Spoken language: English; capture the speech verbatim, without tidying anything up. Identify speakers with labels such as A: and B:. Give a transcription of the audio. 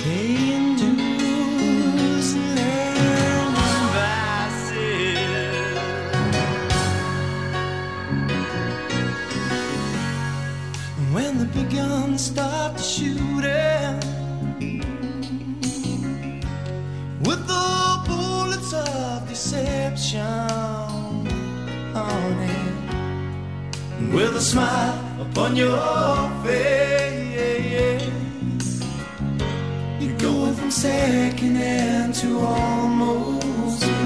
A: paying dues and learning vices. When the big guns start to shooting with the bullets of deception on it, with a smile upon your face, you go from second hand to almost